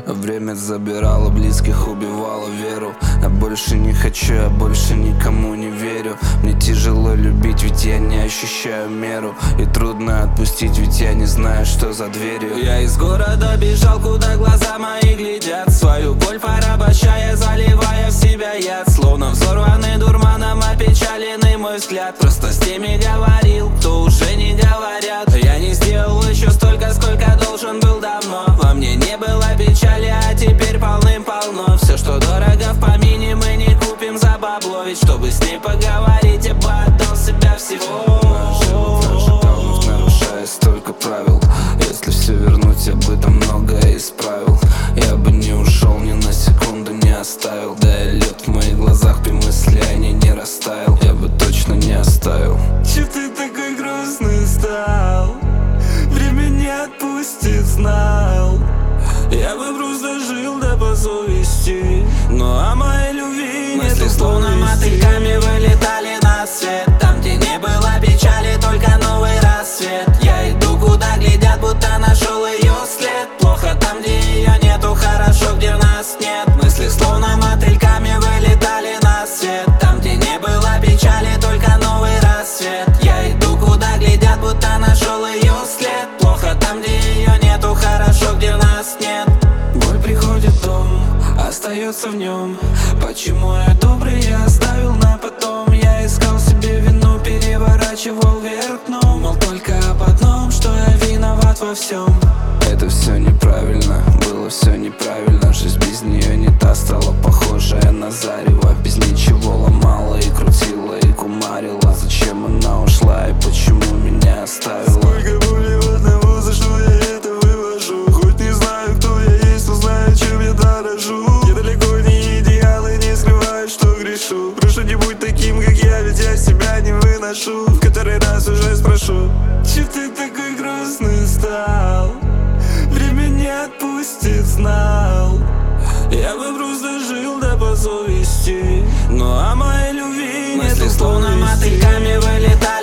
Время забирало близких, убивало веру. Я больше не хочу, я больше никому не верю. Мне тяжело любить, ведь я не ощущаю меру. И трудно отпустить, ведь я не знаю, что за дверью. Я из города бежал, куда глаза мои глядят. Свою боль порабощая, заливая в себя яд. Словно взорванный дурманом, опечаленный мой взгляд. Просто с теми говорил, кто уже не говорят. Я не сделал еще столько, сколько должен был давно. Во мне не было печали, а теперь полным-полно. Все, что дорого в помине, мы не купим за бабло. Ведь чтобы с ней поговорить, я бы отдал себя всего. Вновь нарушая столько правил. Если все вернуть, я бы там многое исправил. Я бы не ушел, ни на секунду не оставил. Да и лед в моих глазах при мысли о ней не растаял. Я бы точно не оставил. Че ты такой грустный стал? Время не отпустит, знал. Я бы просто жил, да по совести. Но о моей любви мысли нету словно мотыльками вылетали на свет. Там, где не было печали, только новый рассвет. Я иду, куда глядят, будто нашел ее след. Плохо там, где ее нету, хорошо, где нас нет. Мысли словно мотыльками вылетали на свет. Там, где не было печали, только новый рассвет. Я иду, куда глядят, будто нашел ее след. Плохо там, где ее нету, хорошо, где нас нет. Боль приходит в дом, остается в нем. Почему я добрый, я оставил на потом. Я искал себе вину, переворачивал вверх дном. Мол, только об одном, что я виноват во всем. Это все неправильно, было все неправильно. Жизнь без нее не та, стала похожая на зарево. Без ничего ломала и крутила и кумарила. Зачем она ушла и почему меня оставила? Сколько боли в одного, за что я это вывожу. Хоть не знаю, кто я есть, но знаю, чем я дорожу. Я далеко не идеал и не скрываю, что грешу. Прошу, не будь таким, как я, ведь я себя не выношу. В который раз уже спрошу: че ты такой грустный стал? Время не отпустит, знал. Я бы просто жил, да по совести. Но о моей любви мысли словно мотыльками вылетают.